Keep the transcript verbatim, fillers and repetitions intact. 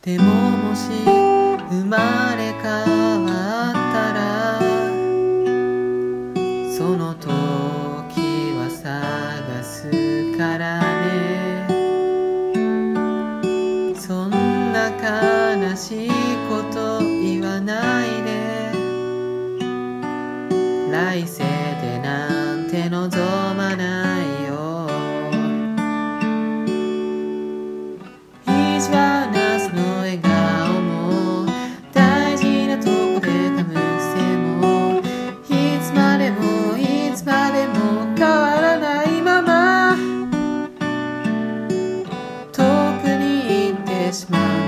でももし生まれ変わったらその時は探すからね。そんな悲しいこと言わないで、来世でなんて望まないよ。意地悪なその笑顔も大事なとこで噛む癖もいつまでもいつまでも変わらないまま遠くに行ってしまう